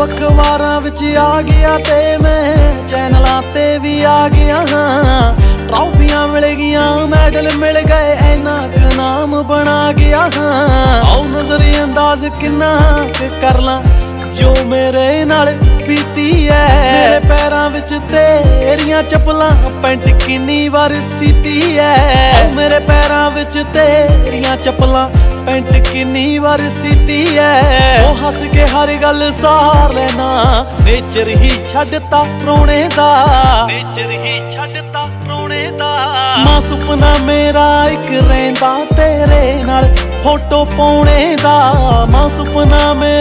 अखबारां विच आ गया ते मैं चैनलां ते भी आ गया हाँ। ट्रॉफियां मिल गईयां, मैडल मिल गए, ऐना क नाम बना गया हाँ। आओ नजर अंदाज किन्ना कर ला जो मेरे नाल बीती है। मेरे पैरां विच तेरियां चप्पलां पैंट किन्नी वार सीती है। मेरे पैरां विच तेरियां चप्पलां पैंट किन्नी वार सीती है। ओ हस के हर गल सार लेना, नेचर ही छड्डता रोने दा, नेचर ही छड्डता रोने दा। मां सुपना मेरा इक रहिंदा तेरे नाल फोटो पाउणे दा। मां सुपना